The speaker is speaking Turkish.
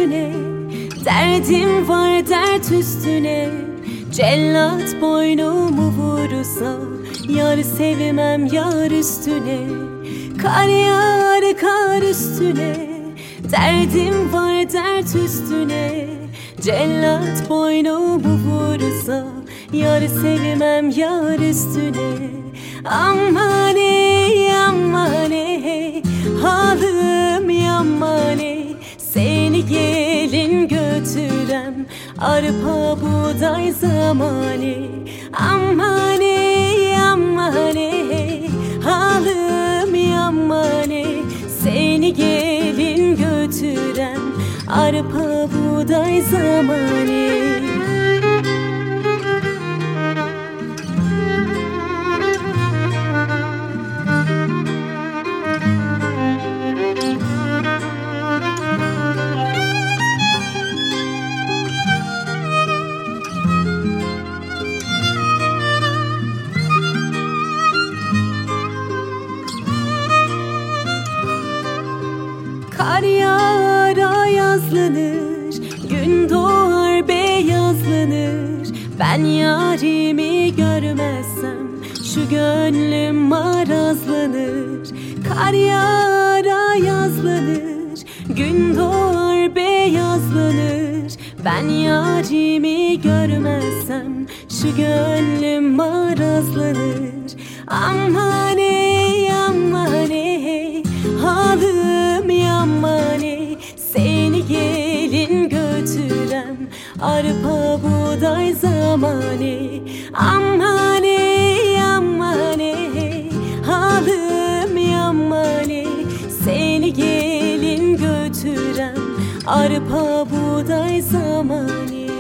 üstüne, derdim var dert üstüne. Cellat boynumu vurursa, yar sevmem yar üstüne. Kar yağar kar üstüne, derdim var dert üstüne. Cellat boynumu vurursa, yar sevmem yar üstüne. Aman ey aman ey, halim yaman ey. Seni gelin götürem, arpa buğday zamanı. Aman ey aman ey, halim yaman ey. Seni gelin götürem, arpa buğday zamanı. Kar yağar yazlanır, gün doğar beyazlanır. Ben yarimi görmezsem şu gönlüm marazlanır. Kar yağar yazlanır, gün doğar beyazlanır. Ben yarimi görmezsem şu gönlüm marazlanır. Aman ey aman ey, halim yaman ey. Seni gelin götürem, arpa buğday zamanı. Aman ey aman ey, halim yaman ey. Seni gelin götürem, arpa buğday zamanı.